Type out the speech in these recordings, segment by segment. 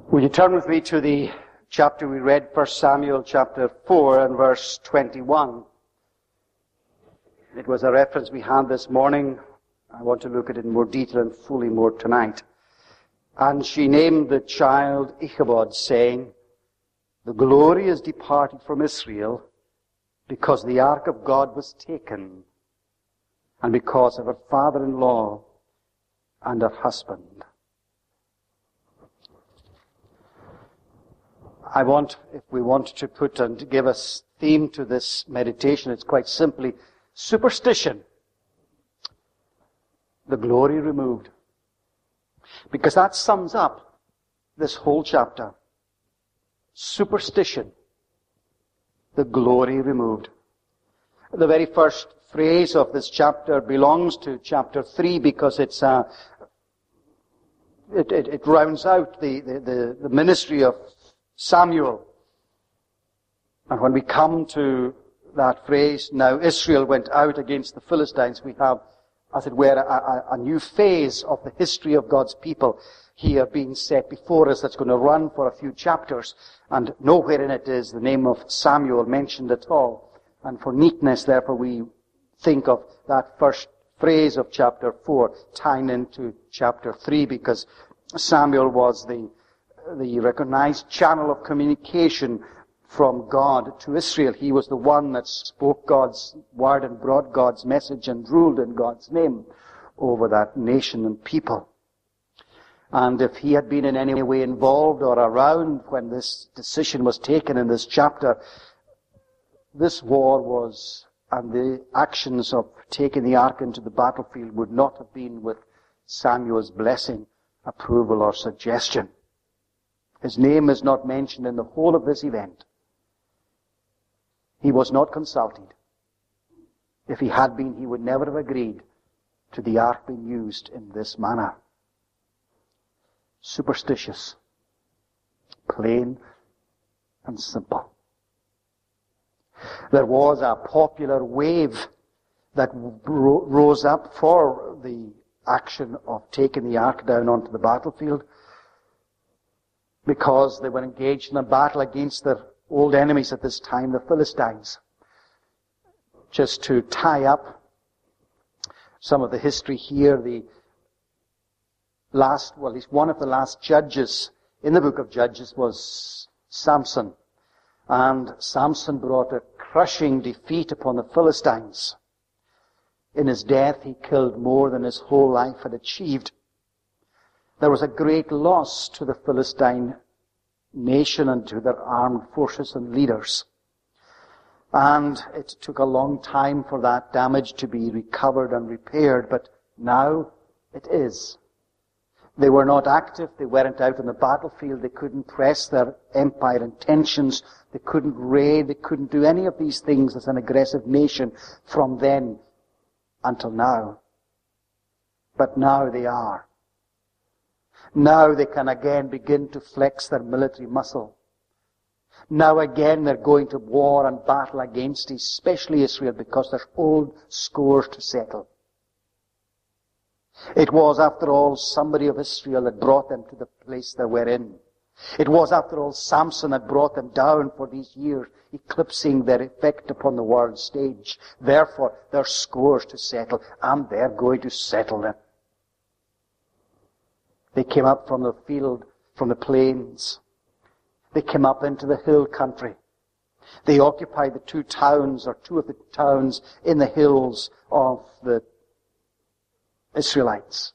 Will you turn with me to the chapter we read, 1 Samuel chapter 4 and verse 21. It was a reference we had this morning. I want to look at it in more detail and fully more tonight. And she named the child Ichabod, saying, "The glory is departed from Israel, because the ark of God was taken, and because of her father-in-law and her husband." If we want to put and to give a theme to this meditation, it's quite simply superstition. The glory removed. Because that sums up this whole chapter. Superstition. The glory removed. The very first phrase of this chapter belongs to chapter 3 because it rounds out the ministry of Samuel. And when we come to that phrase, "Now Israel went out against the Philistines," we have, as it were, a new phase of the history of God's people here being set before us that's going to run for a few chapters. And nowhere in it is the name of Samuel mentioned at all. And for neatness, therefore, we think of that first phrase of chapter 4 tying into chapter 3, because Samuel was the recognized channel of communication from God to Israel. He was the one that spoke God's word and brought God's message and ruled in God's name over that nation and people. And if he had been in any way involved or around when this decision was taken in this chapter, this war was, and the actions of taking the ark into the battlefield would not have been with Samuel's blessing, approval, or suggestion. His name is not mentioned in the whole of this event. He was not consulted. If he had been, he would never have agreed to the ark being used in this manner. Superstitious. Plain and simple. There was a popular wave that rose up for the action of taking the ark down onto the battlefield, because they were engaged in a battle against their old enemies at this time, the Philistines. Just to tie up some of the history here, at least one of the last judges in the book of Judges was Samson. And Samson brought a crushing defeat upon the Philistines. In his death, he killed more than his whole life had achieved. There was a great loss to the Philistine nation and to their armed forces and leaders. And it took a long time for that damage to be recovered and repaired, but now it is. They were not active, they weren't out on the battlefield, they couldn't press their empire intentions, they couldn't raid, they couldn't do any of these things as an aggressive nation from then until now. But now they are. Now they can again begin to flex their military muscle. Now again they're going to war and battle against especially Israel, because there's old scores to settle. It was, after all, somebody of Israel that brought them to the place they were in. It was, after all, Samson that brought them down for these years, eclipsing their effect upon the world stage. Therefore, there's scores to settle, and they're going to settle them. They came up from the field, from the plains. They came up into the hill country. They occupied the two of the towns in the hills of the Israelites.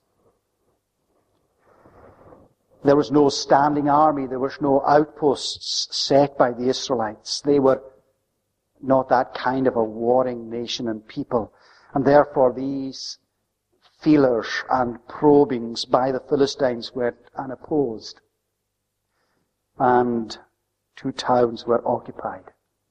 There was no standing army. There was no outposts set by the Israelites. They were not that kind of a warring nation and people. And therefore these feelers and probings by the Philistines were unopposed. And two towns were occupied.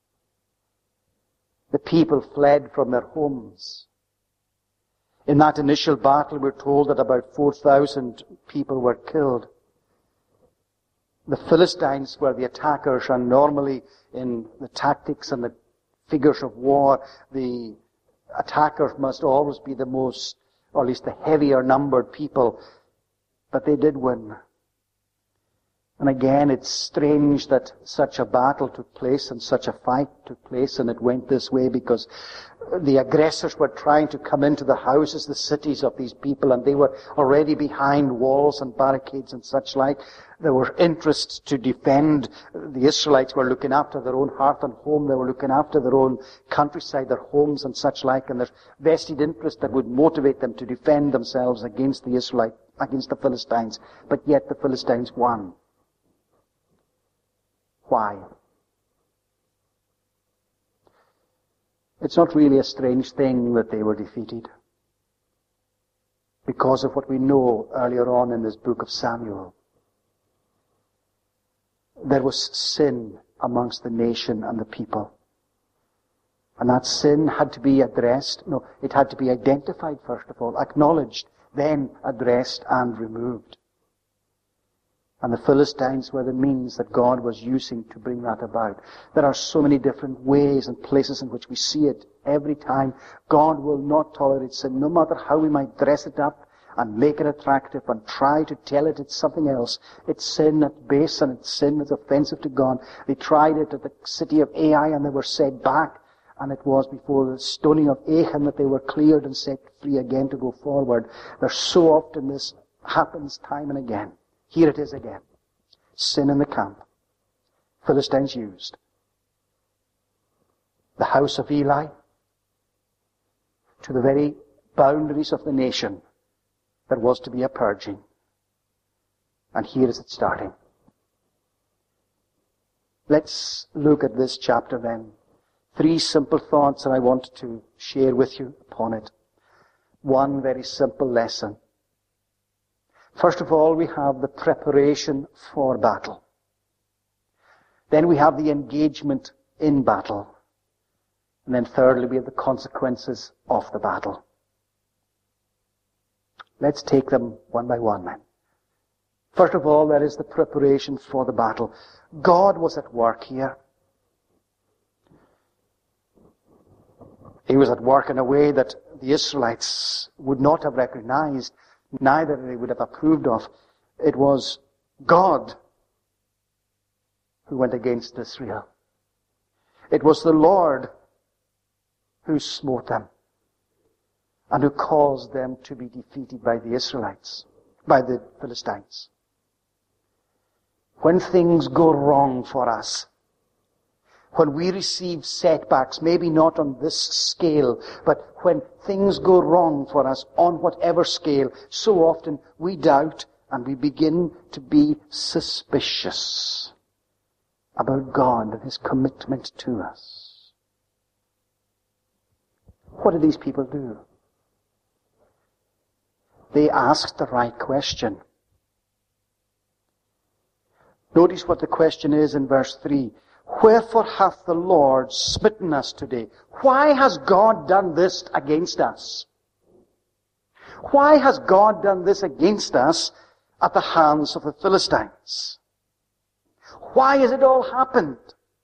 The people fled from their homes. In that initial battle, we're told that about 4,000 people were killed. The Philistines were the attackers, and normally in the tactics and the figures of war, the attackers must always be the most, or at least the heavier numbered people. But they did win. And again, it's strange that such a battle took place and such a fight took place, and it went this way because the aggressors were trying to come into the houses, the cities of these people, and they were already behind walls and barricades and such like. There were interests to defend. The Israelites were looking after their own hearth and home. They were looking after their own countryside, their homes and such like, and there's vested interest that would motivate them to defend themselves against the Israelites, against the Philistines. But yet the Philistines won. Why? It's not really a strange thing that they were defeated, because of what we know earlier on in this book of Samuel. There was sin amongst the nation and the people. And that sin had to be addressed. No, it had to be identified first of all, acknowledged, then addressed and removed. And the Philistines were the means that God was using to bring that about. There are so many different ways and places in which we see it every time. God will not tolerate sin, no matter how we might dress it up and make it attractive and try to tell it it's something else. It's sin at base, and it's sin that's offensive to God. They tried it at the city of Ai and they were set back. And it was before the stoning of Achan that they were cleared and set free again to go forward. There's so often this happens time and again. Here it is again. Sin in the camp. Philistines used. The house of Eli to the very boundaries of the nation. There was to be a purging. And here is it starting. Let's look at this chapter then. 3 simple thoughts that I want to share with you upon it. One very simple lesson. First of all, we have the preparation for battle. Then we have the engagement in battle. And then thirdly, we have the consequences of the battle. Let's take them one by one then. First of all, there is the preparation for the battle. God was at work here. He was at work in a way that the Israelites would not have recognized, neither they would have approved of. It was God who went against Israel. It was the Lord who smote them and who caused them to be defeated by the Israelites, by the Philistines. When things go wrong for us, when we receive setbacks, maybe not on this scale, but when things go wrong for us on whatever scale, so often we doubt and we begin to be suspicious about God and His commitment to us. What did these people do? They asked the right question. Notice what the question is in verse 3. Wherefore hath the Lord smitten us today? Why has God done this against us? Why has God done this against us at the hands of the Philistines? Why has it all happened?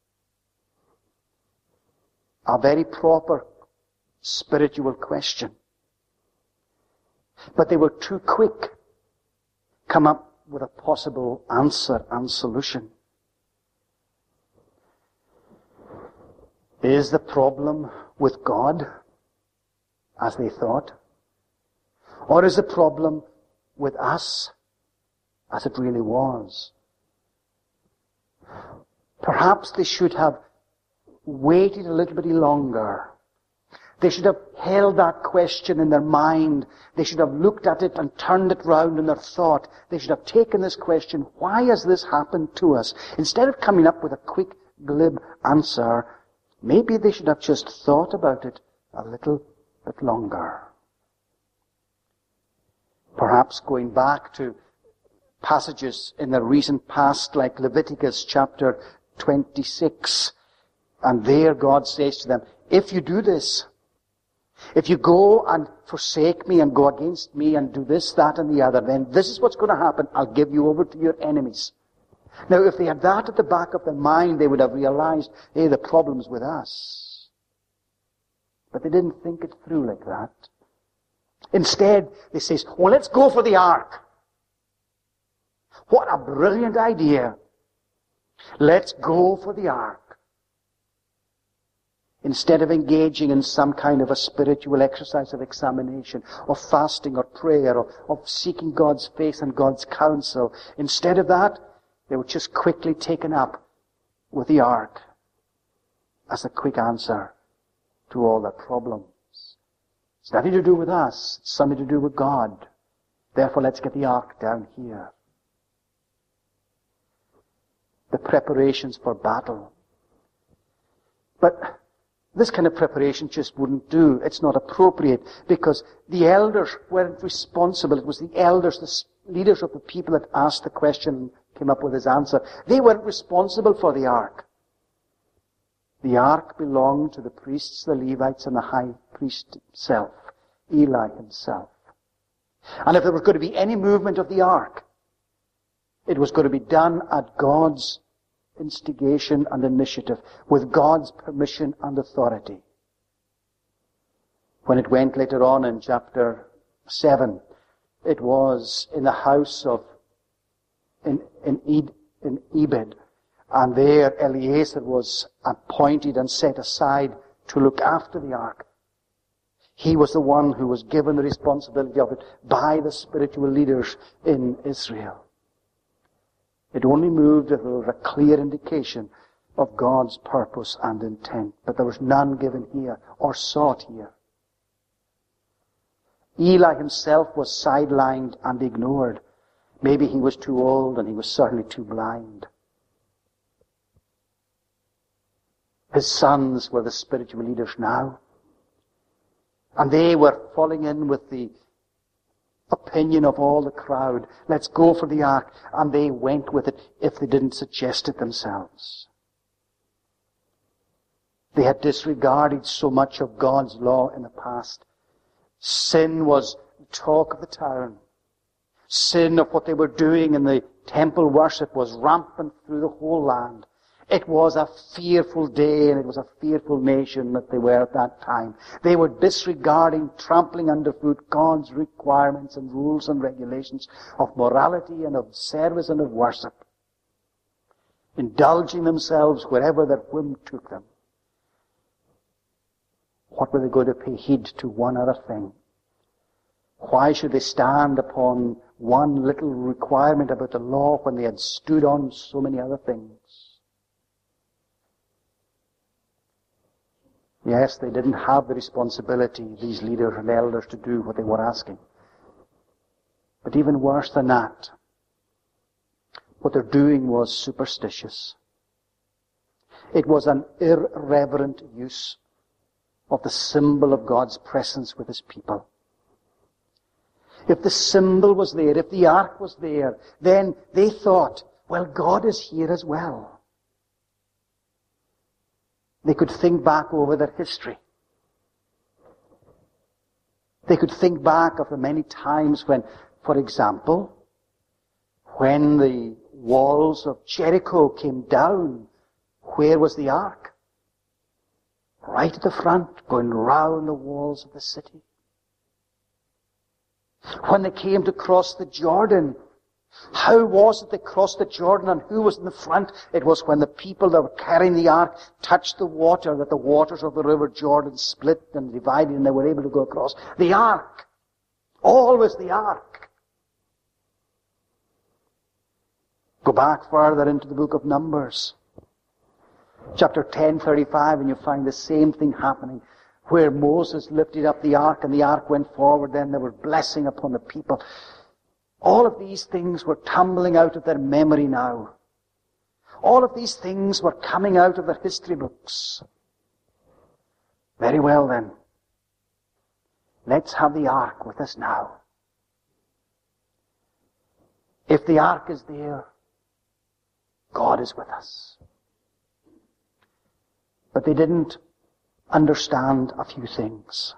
A very proper spiritual question. But they were too quick come up with a possible answer and solution. Is the problem with God, as they thought? Or is the problem with us, as it really was? Perhaps they should have waited a little bit longer. They should have held that question in their mind. They should have looked at it and turned it round in their thought. They should have taken this question, why has this happened to us? Instead of coming up with a quick, glib answer, maybe they should have just thought about it a little bit longer. Perhaps going back to passages in the recent past like Leviticus chapter 26. And there God says to them, if you do this, if you go and forsake me and go against me and do this, that and the other, then this is what's going to happen. I'll give you over to your enemies. Now, if they had that at the back of their mind, they would have realized, hey, the problem's with us. But they didn't think it through like that. Instead, they say, well, let's go for the ark. What a brilliant idea. Let's go for the ark. Instead of engaging in some kind of a spiritual exercise of examination, of fasting or prayer, or of seeking God's face and God's counsel, instead of that, they were just quickly taken up with the ark as a quick answer to all their problems. It's nothing to do with us. It's something to do with God. Therefore, let's get the ark down here. The preparations for battle. But this kind of preparation just wouldn't do. It's not appropriate because the elders weren't responsible. It was the elders, the leaders of the people that asked the question and came up with his answer. They weren't responsible for the ark. The ark belonged to the priests, the Levites, and the high priest himself, Eli himself. And if there was going to be any movement of the ark, it was going to be done at God's instigation and initiative, with God's permission and authority. When it went later on in chapter 7, it was in the house of in Ebed, and there Eleazar was appointed and set aside to look after the ark. He was the one who was given the responsibility of it by the spiritual leaders in Israel. It only moved if there was a clear indication of God's purpose and intent. But there was none given here or sought here. Eli himself was sidelined and ignored. Maybe he was too old and he was certainly too blind. His sons were the spiritual leaders now. And they were falling in with the opinion of all the crowd. Let's go for the ark. And they went with it if they didn't suggest it themselves. They had disregarded so much of God's law in the past. Sin was the talk of the town. Sin of what they were doing in the temple worship was rampant through the whole land. It was a fearful day and it was a fearful nation that they were at that time. They were disregarding, trampling underfoot God's requirements and rules and regulations of morality and of service and of worship. Indulging themselves wherever their whim took them. What were they going to pay heed to one other thing? Why should they stand upon one little requirement about the law when they had stood on so many other things? Yes, they didn't have the responsibility, these leaders and elders, to do what they were asking. But even worse than that, what they're doing was superstitious. It was an irreverent use of the symbol of God's presence with His people. If the symbol was there, if the ark was there, then they thought, well, God is here as well. They could think back over their history. They could think back of the many times when, for example, when the walls of Jericho came down, where was the ark? Right at the front, going round the walls of the city. When they came to cross the Jordan, how was it they crossed the Jordan and who was in the front? It was when the people that were carrying the ark touched the water, that the waters of the river Jordan split and divided and they were able to go across. The ark. Always the ark. Go back further into the book of Numbers. Chapter 10:35, and you find the same thing happening. Where Moses lifted up the ark and the ark went forward, then there was blessing upon the people. All of these things were tumbling out of their memory now. All of these things were coming out of their history books. Very well then. Let's have the ark with us now. If the ark is there, God is with us. But they didn't understand a few things.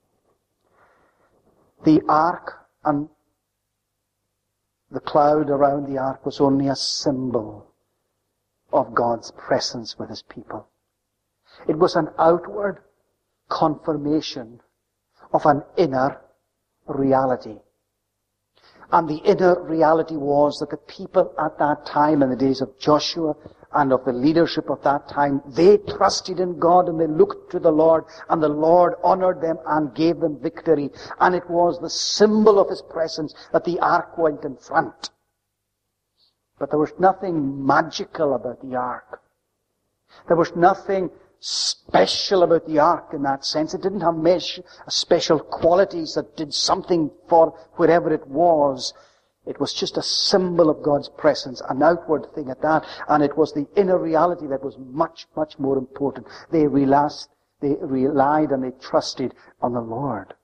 The ark and the cloud around the ark was only a symbol of God's presence with His people. It was an outward confirmation of an inner reality. And the inner reality was that the people at that time, in the days of Joshua and of the leadership of that time, they trusted in God and they looked to the Lord, and the Lord honored them and gave them victory. And it was the symbol of His presence that the ark went in front. But there was nothing magical about the ark. There was nothing special about the ark in that sense. It didn't have special qualities that did something for wherever it was. It was just a symbol of God's presence, an outward thing at that, and it was the inner reality that was much, much more important. They relied and they trusted on the Lord.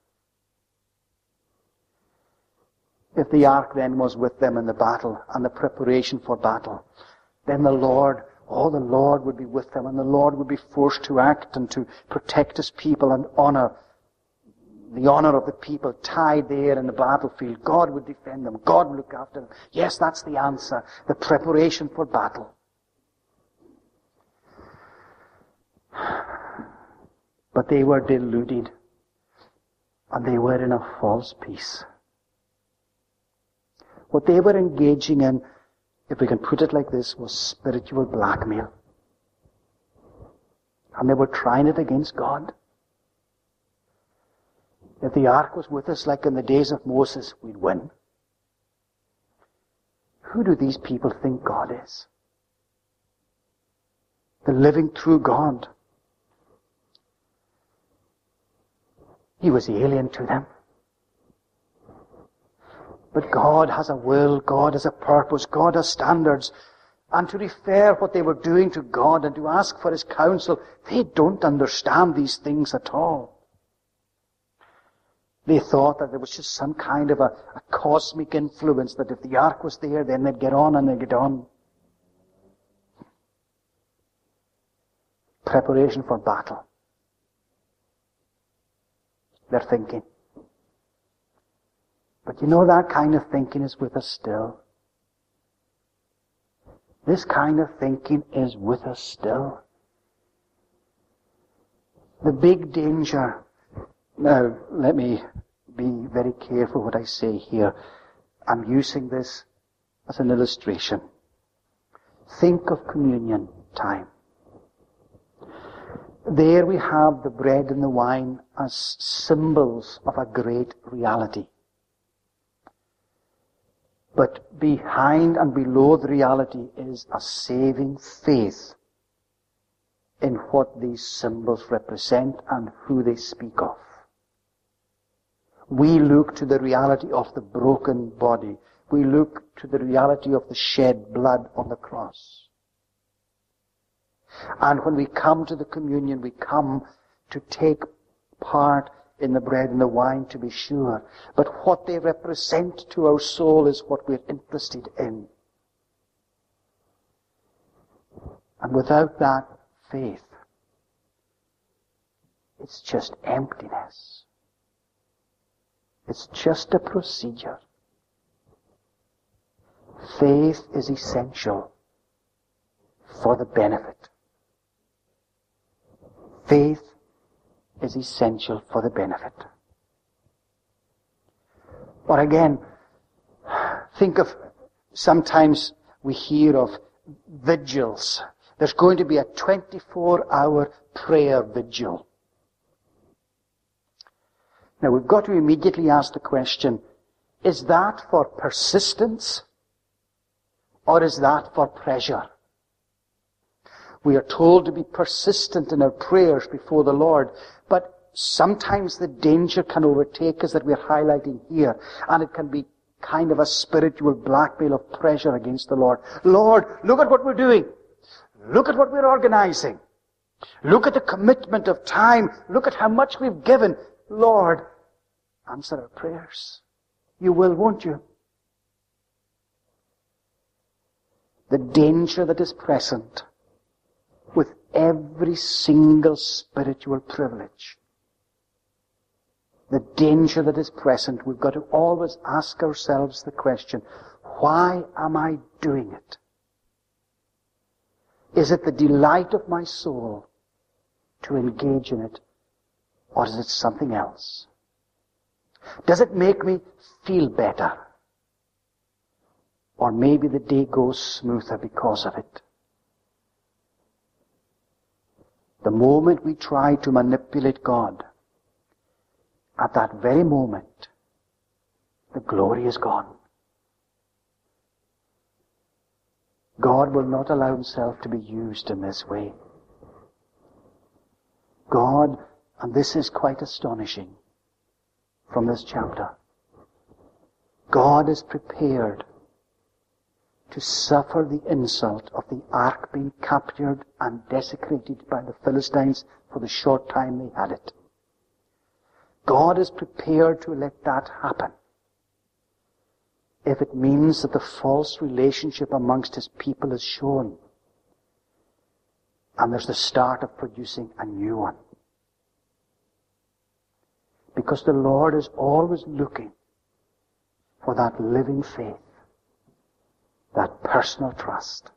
If the ark then was with them in the battle and the preparation for battle, then the Lord would be with them, and the Lord would be forced to act and to protect His people and honor the honor of the people tied there in the battlefield. God would defend them. God would look after them. Yes, that's the answer. The preparation for battle. But they were deluded, and they were in a false peace. What they were engaging in, if we can put it like this, was spiritual blackmail. And they were trying it against God. If the ark was with us like in the days of Moses, we'd win. Who do these people think God is? The living true God. He was alien to them. But God has a will, God has a purpose, God has standards. And to refer what they were doing to God and to ask for His counsel, they don't understand these things at all. They thought that there was just some kind of a cosmic influence, that if the ark was there, then they'd get on and they'd get on. Preparation for battle. They're thinking. But you know, that kind of thinking is with us still. This kind of thinking is with us still. The big danger. Now, let me be very careful what I say here. I'm using this as an illustration. Think of communion time. There we have the bread and the wine as symbols of a great reality. But behind and below the reality is a saving faith in what these symbols represent and who they speak of. We look to the reality of the broken body. We look to the reality of the shed blood on the cross. And when we come to the communion, we come to take part in the bread and the wine, to be sure. But what they represent to our soul is what we're interested in. And without that faith, it's just emptiness. It's just a procedure. Faith is essential for the benefit. Faith is essential for the benefit. Or again, think of, sometimes we hear of vigils. There's going to be a 24-hour prayer vigil. Now we've got to immediately ask the question, is that for persistence or is that for pleasure? We are told to be persistent in our prayers before the Lord, but sometimes the danger can overtake us that we're highlighting here, and it can be kind of a spiritual blackmail of pressure against the Lord. Lord, look at what we're doing. Look at what we're organizing. Look at the commitment of time. Look at how much we've given. Lord, answer our prayers. You will, won't you? The danger that is present with every single spiritual privilege. The danger that is present, we've got to always ask ourselves the question, why am I doing it? Is it the delight of my soul to engage in it, or is it something else? Does it make me feel better? Or maybe the day goes smoother because of it. The moment we try to manipulate God, at that very moment, the glory is gone. God will not allow himself to be used in this way. God, and this is quite astonishing from this chapter, God is prepared to suffer the insult of the ark being captured and desecrated by the Philistines for the short time they had it. God is prepared to let that happen if it means that the false relationship amongst his people is shown and there's the start of producing a new one. Because the Lord is always looking for that living faith, that personal trust.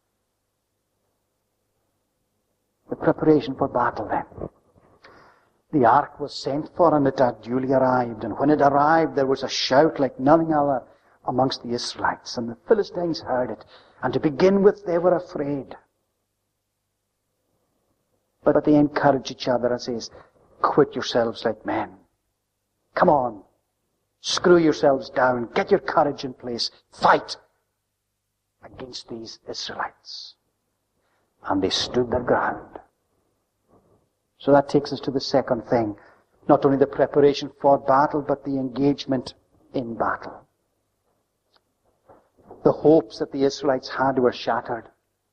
The preparation for battle then. The ark was sent for and it had duly arrived. And when it arrived, there was a shout like nothing other amongst the Israelites. And the Philistines heard it. And to begin with, they were afraid. But they encouraged each other and says, quit yourselves like men. Come on. Screw yourselves down. Get your courage in place. Fight against these Israelites. And they stood their ground. So that takes us to the second thing. Not only the preparation for battle, but the engagement in battle. The hopes that the Israelites had were shattered.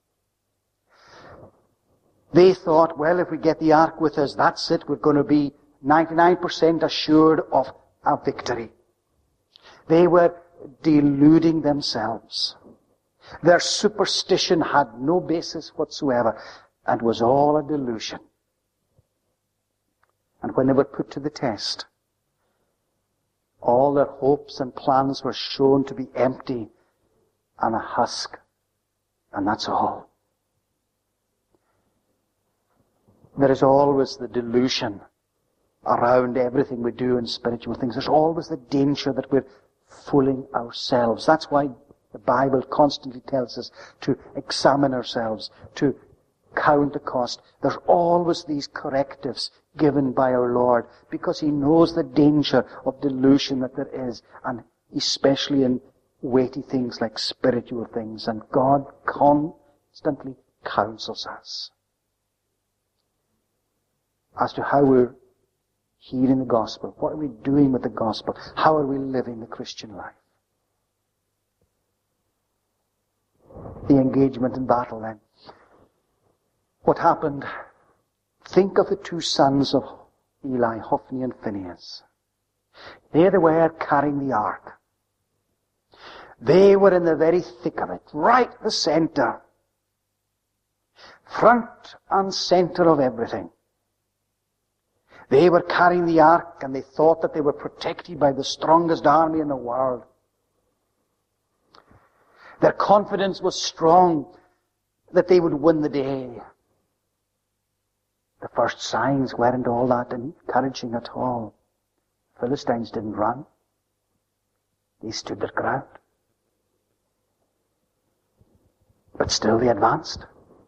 They thought, well, if we get the ark with us, that's it. We're going to be 99% assured of a victory. They were deluding themselves. Their superstition had no basis whatsoever and was all a delusion. And when they were put to the test, all their hopes and plans were shown to be empty and a husk. And that's all. There is always the delusion around everything we do in spiritual things. There's always the danger that we're fooling ourselves. That's why the Bible constantly tells us to examine ourselves, to count the cost. There's always these correctives given by our Lord because he knows the danger of delusion that there is, and especially in weighty things like spiritual things. And God constantly counsels us as to how we're hearing the gospel. What are we doing with the gospel? How are we living the Christian life? The engagement in battle then. What happened? Think of the two sons of Eli, Hophni and Phinehas. There they were carrying the ark. They were in the very thick of it, right at the center. Front and center of everything. They were carrying the ark and they thought that they were protected by the strongest army in the world. Their confidence was strong that they would win the day. The first signs weren't all that encouraging at all. Philistines didn't run. They stood their ground. But still they advanced.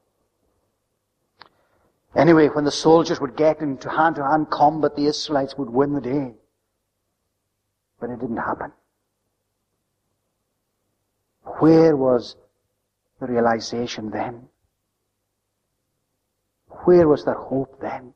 Anyway, when the soldiers would get into hand-to-hand combat, the Israelites would win the day. But it didn't happen. Where was the realization then? Where was their hope then?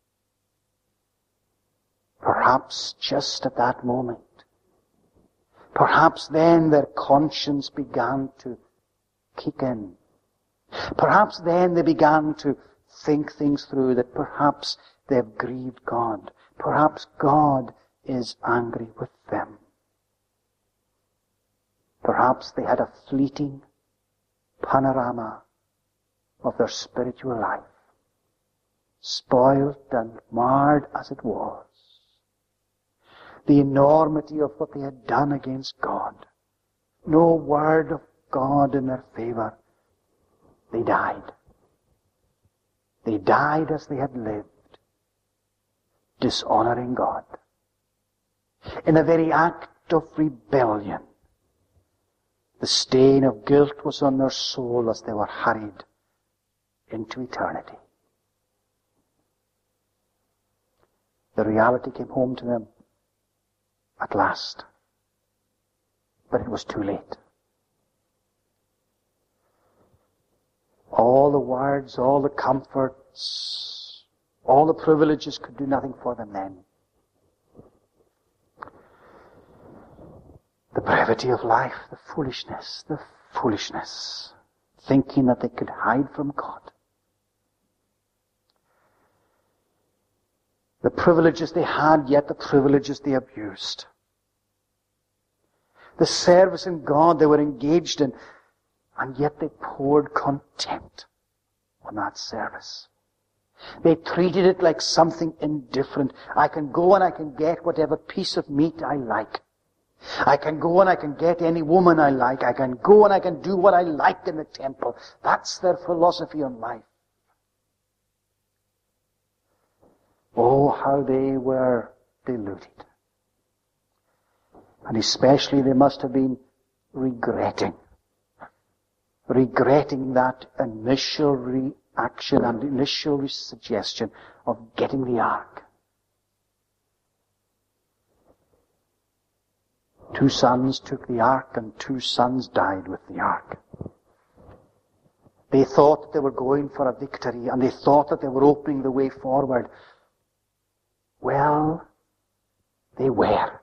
Perhaps just at that moment. Perhaps then their conscience began to kick in. Perhaps then they began to think things through, that perhaps they've grieved God. Perhaps God is angry with them. Perhaps they had a fleeting panorama of their spiritual life, spoiled and marred as it was. The enormity of what they had done against God. No word of God in their favor. They died. They died as they had lived, dishonoring God. In a very act of rebellion, The stain of guilt was on their soul as they were hurried into eternity. The reality came home to them at last. But it was too late. All the words, all the comforts, all the privileges could do nothing for them then. The brevity of life, the foolishness, thinking that they could hide from God. The privileges they had, yet the privileges they abused. The service in God they were engaged in, and yet they poured contempt on that service. They treated it like something indifferent. I can go and I can get whatever piece of meat I like. I can go and I can get any woman I like. I can go and I can do what I like in the temple. That's their philosophy on life. Oh, how they were deluded. And especially they must have been regretting that initial reaction and initial suggestion of getting the ark. 2 sons took the ark and 2 sons died with the ark. They thought that they were going for a victory and they thought that they were opening the way forward. Well, they were.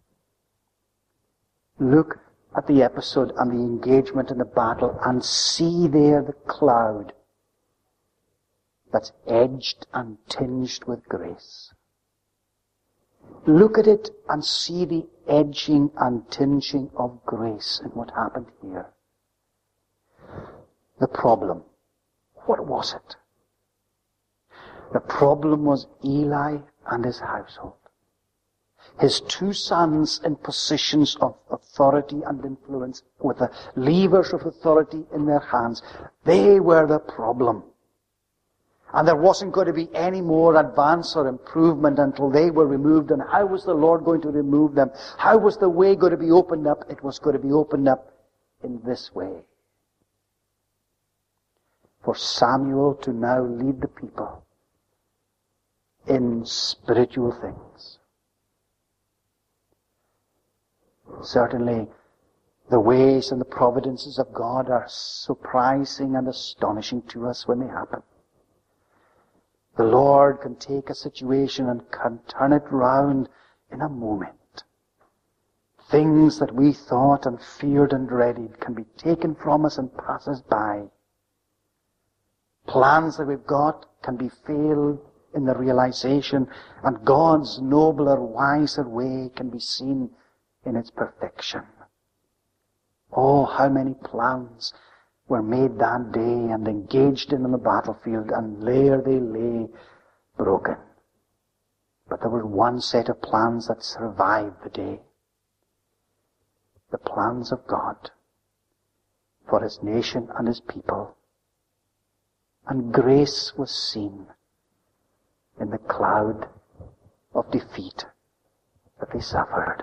Look at the episode and the engagement in the battle and see there the cloud that's edged and tinged with grace. Look at it and see the edging and tinging of grace in what happened here. The problem, what was it? The problem was Eli and his household. His 2 sons in positions of authority and influence, with the levers of authority in their hands. They were the problem. And there wasn't going to be any more advance or improvement until they were removed. And how was the Lord going to remove them? How was the way going to be opened up? It was going to be opened up in this way. For Samuel to now lead the people in spiritual things. Certainly, the ways and the providences of God are surprising and astonishing to us when they happen. The Lord can take a situation and can turn it round in a moment. Things that we thought and feared and dreaded can be taken from us and pass us by. Plans that we've got can be failed in the realization, and God's nobler, wiser way can be seen in its perfection. Oh, how many plans were made that day and engaged in on the battlefield, and there they lay broken. But there was one set of plans that survived the day. The plans of God for His nation and His people. And grace was seen in the cloud of defeat that they suffered.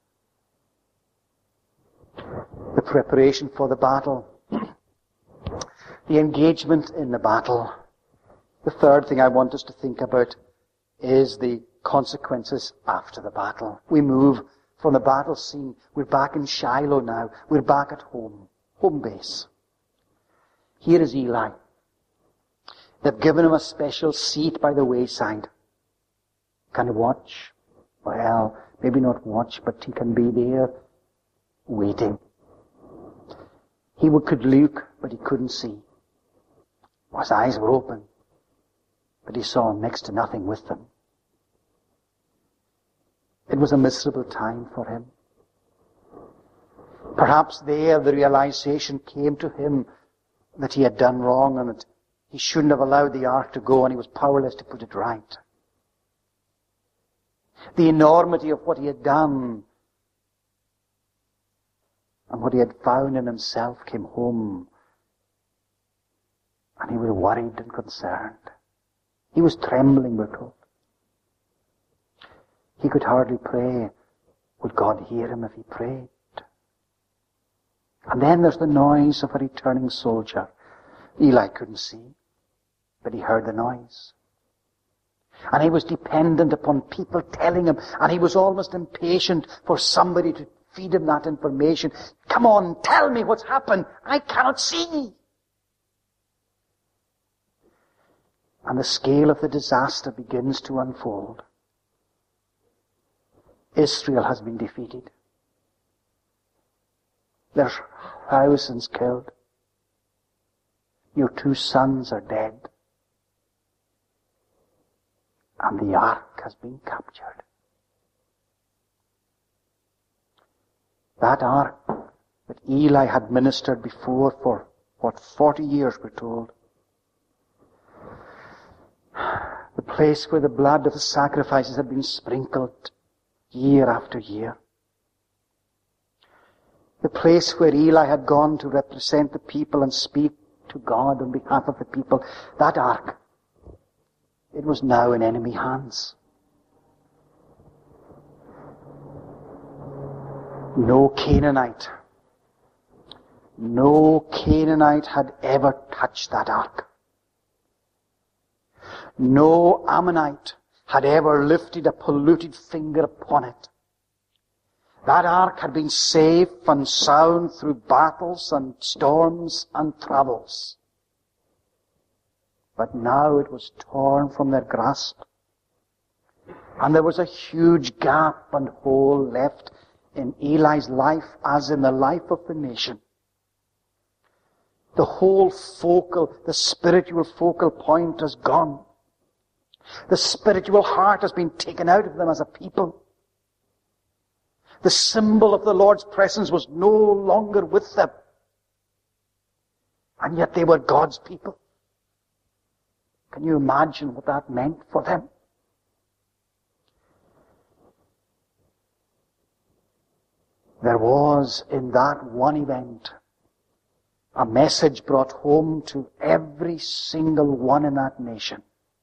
The preparation for the battle. The engagement in the battle. The third thing I want us to think about is the consequences after the battle. We move from the battle scene. We're back in Shiloh now. We're back at home. Home base. Here is Eli. They've given him a special seat by the wayside. Can he watch? Well, maybe not watch, but he can be there waiting. He could look, but he couldn't see. His eyes were open, but he saw next to nothing with them. It was a miserable time for him. Perhaps there the realization came to him that he had done wrong and that he shouldn't have allowed the ark to go, and he was powerless to put it right. The enormity of what he had done and what he had found in himself came home, and he was worried and concerned. He was trembling, we're told. He could hardly pray. Would God hear him if he prayed? And then there's the noise of a returning soldier. Eli couldn't see, but he heard the noise. And he was dependent upon people telling him, and he was almost impatient for somebody to feed him that information. Come on, tell me what's happened. I cannot see. And the scale of the disaster begins to unfold. Israel has been defeated. There's thousands killed. Your 2 sons are dead. And the ark has been captured. That ark that Eli had ministered before for, 40 years, we're told. The place where the blood of the sacrifices had been sprinkled year after year. The place where Eli had gone to represent the people and speak to God on behalf of the people. That ark, it was now in enemy hands. No Canaanite had ever touched that ark. No Ammonite had ever lifted a polluted finger upon it. That ark had been safe and sound through battles and storms and troubles. But now it was torn from their grasp. And there was a huge gap and hole left in Eli's life as in the life of the nation. The whole the spiritual focal point has gone. The spiritual heart has been taken out of them as a people. The symbol of the Lord's presence was no longer with them. And yet they were God's people. Can you imagine what that meant for them? There was, in that one event, a message brought home to every single one in that nation.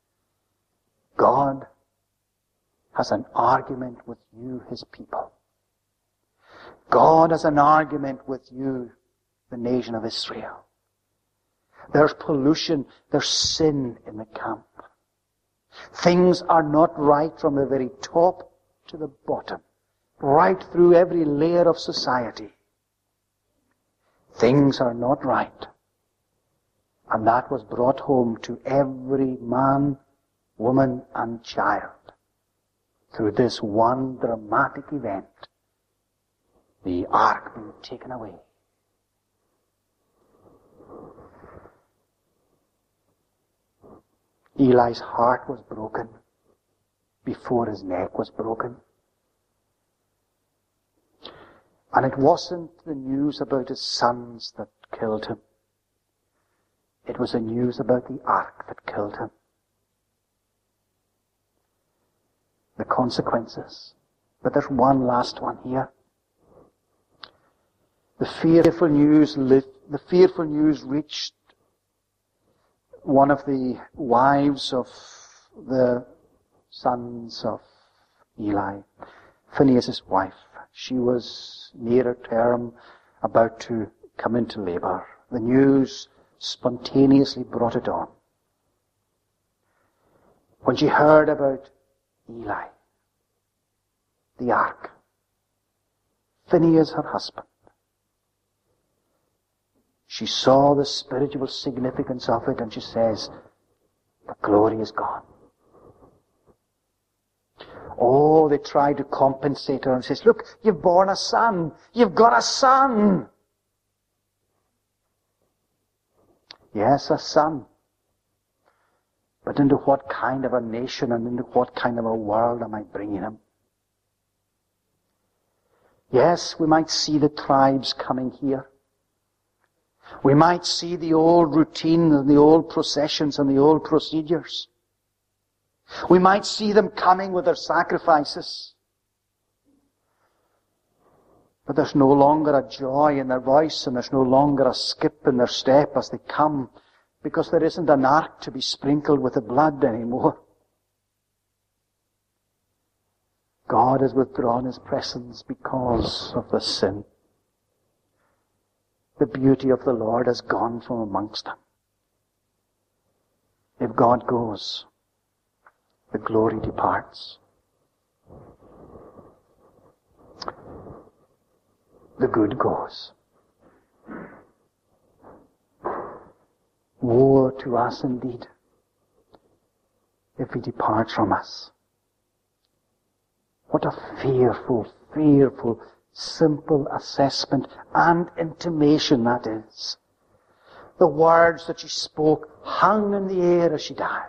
God has an argument with you, His people. God has an argument with you, the nation of Israel. There's pollution, there's sin in the camp. Things are not right from the very top to the bottom, right through every layer of society. Things are not right. And that was brought home to every man, woman, and child through this one dramatic event. The ark being taken away. Eli's heart was broken before his neck was broken. And it wasn't the news about his sons that killed him. It was the news about the ark that killed him. The consequences. But there's one last one here. The fearful news reached one of the wives of the sons of Eli, Phinehas' wife. She was near her term, about to come into labor. The news spontaneously brought it on. When she heard about Eli, the ark, Phinehas, her husband, she saw the spiritual significance of it, and she says, the glory is gone. Oh, they tried to compensate her and says, look, you've born a son. You've got a son. Yes, a son. But into what kind of a nation and into what kind of a world am I bringing him? Yes, we might see the tribes coming here. We might see the old routine and the old processions and the old procedures. We might see them coming with their sacrifices. But there's no longer a joy in their voice, and there's no longer a skip in their step as they come, because there isn't an ark to be sprinkled with the blood anymore. God has withdrawn His presence because of the sin. the beauty of the Lord has gone from amongst them. If God goes, the glory departs. The good goes. Woe to us indeed if he departs from us. What a fearful, fearful, simple assessment and intimation that is. The words that she spoke hung in the air as she died.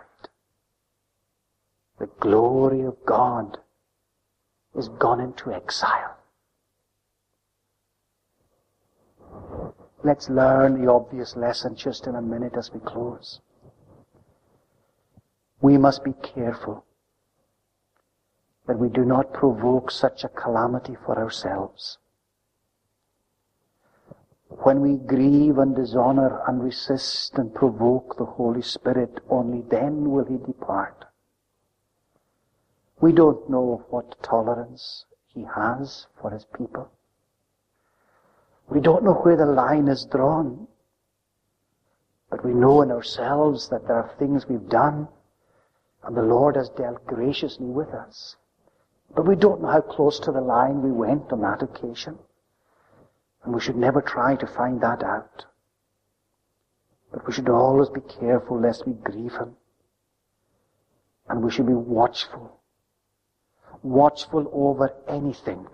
The glory of God is gone into exile. Let's learn the obvious lesson just in a minute as we close. We must be careful that we do not provoke such a calamity for ourselves. When we grieve and dishonor and resist and provoke the Holy Spirit, only then will he depart. We don't know what tolerance he has for his people. We don't know where the line is drawn. But we know in ourselves that there are things we've done, and the Lord has dealt graciously with us. But we don't know how close to the line we went on that occasion. And we should never try to find that out. But we should always be careful lest we grieve him. And we should be watchful. Watchful over anything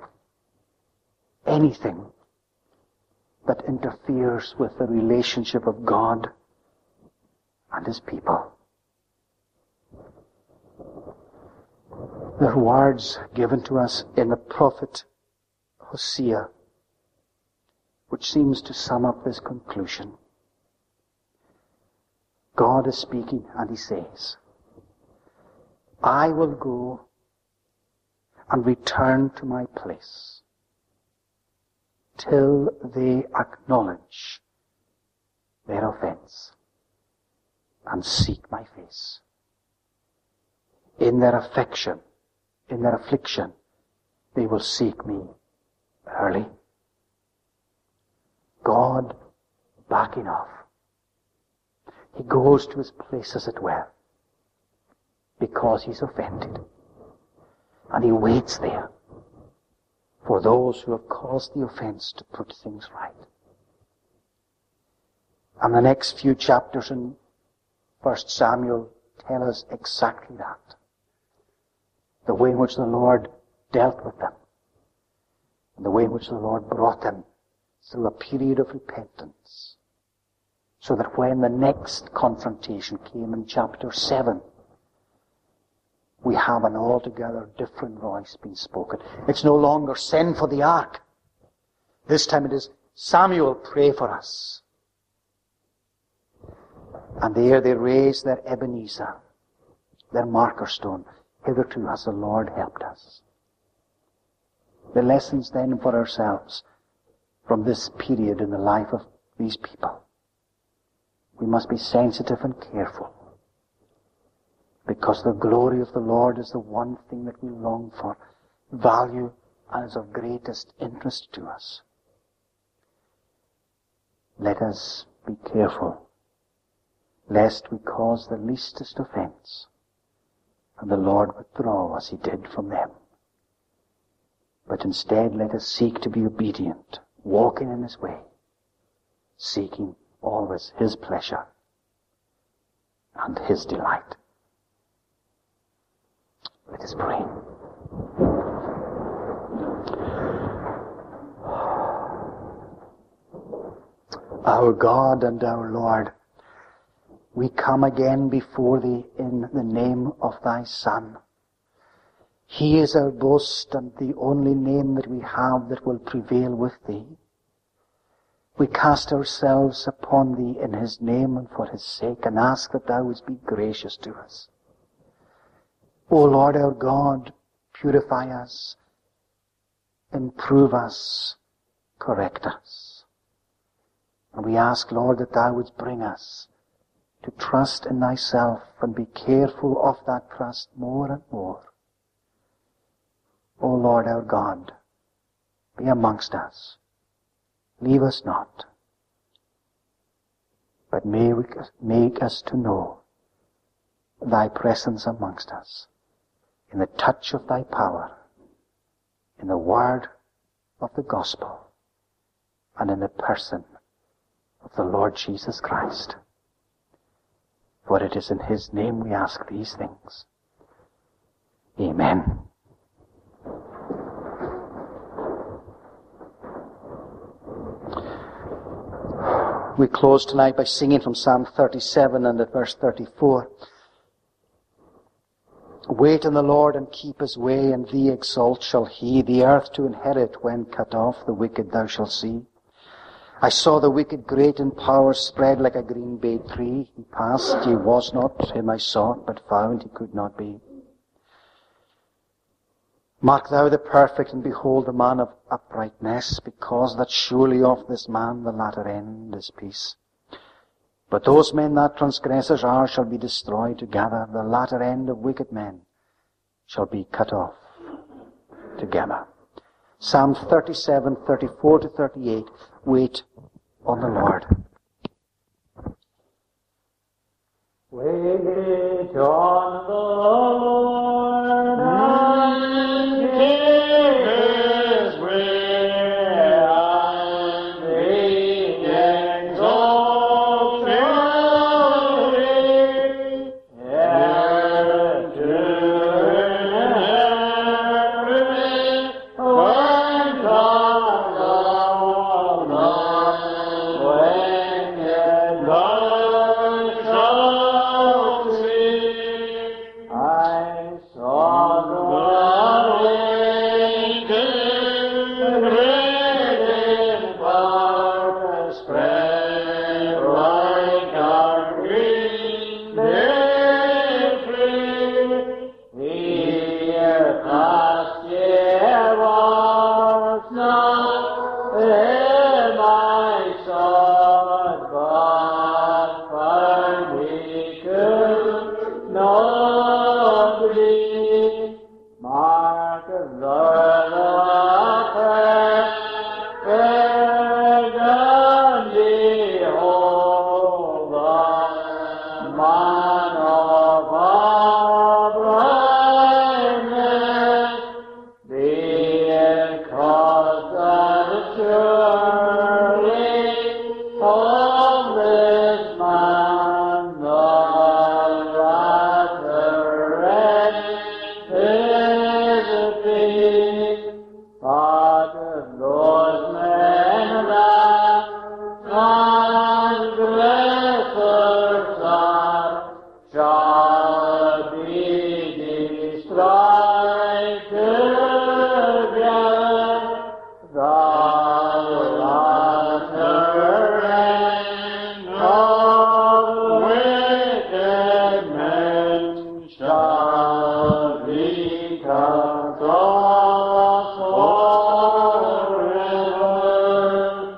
that interferes with the relationship of God and his people. There are words given to us in the prophet Hosea, which seems to sum up this conclusion. God is speaking and he says, I will go and return to my place till they acknowledge their offense and seek my face. In their affection, in their affliction, they will seek me early. God backing off. He goes to his place, as it were, because he's offended. And he waits there for those who have caused the offense to put things right. And the next few chapters in 1 Samuel tell us exactly that. The way in which the Lord dealt with them. And the way in which the Lord brought them through a period of repentance. So that when the next confrontation came in chapter 7, we have an altogether different voice being spoken. It's no longer send for the ark. This time it is Samuel, pray for us. And there they raise their Ebenezer, their marker stone. Hitherto has the Lord helped us. The lessons then for ourselves from this period in the life of these people. We must be sensitive and careful, because the glory of the Lord is the one thing that we long for, value, and is of greatest interest to us. Let us be careful, lest we cause the leastest offense, and the Lord withdraw as he did from them. But instead let us seek to be obedient, walking in his way, seeking always his pleasure and his delight. Let us pray. Our God and our Lord, we come again before thee in the name of thy Son. He is our boast and the only name that we have that will prevail with thee. We cast ourselves upon thee in his name and for his sake, and ask that thou wouldst be gracious to us. O Lord our God, purify us, improve us, correct us. And we ask, Lord, that thou wouldst bring us to trust in thyself and be careful of that trust more and more. O Lord our God, be amongst us. Leave us not. but make us to know thy presence amongst us, in the touch of thy power, in the word of the gospel, and in the person of the Lord Jesus Christ. For it is in his name we ask these things. Amen. We close tonight by singing from Psalm 37 and at verse 34. Wait on the Lord and keep his way, and thee exalt shall he. The earth to inherit when cut off, the wicked thou shalt see. I saw the wicked great in power, spread like a green bay tree. He passed, he was not, him I sought, but found he could not be. Mark thou the perfect, and behold the man of uprightness, because that surely of this man the latter end is peace. But those men that transgressors are shall be destroyed together. The latter end of wicked men shall be cut off together. Psalm 37, 34 to 38. Wait on the Lord. Wait on the Lord and keep his way, and he exalts shall he, ere to inherit when comes the wicked shall see. I saw the wicked great in power, spread like a green bay tree. Here past ye was not him I sought, but found he could not be. Mark of the perfect and Jehovah, man of uprightness, because that surely of this man the latter end is peace. But of those men that transgressors are shall be destroyed together. The latter end of wicked men shall be cut off forever.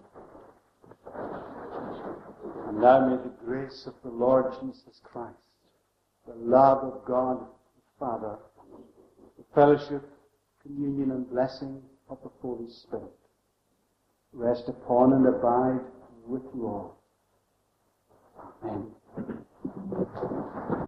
And now may the grace of the Lord Jesus Christ, the love of God the Father, the fellowship, communion, and blessing of the Holy Spirit rest upon and abide with you all. Amen.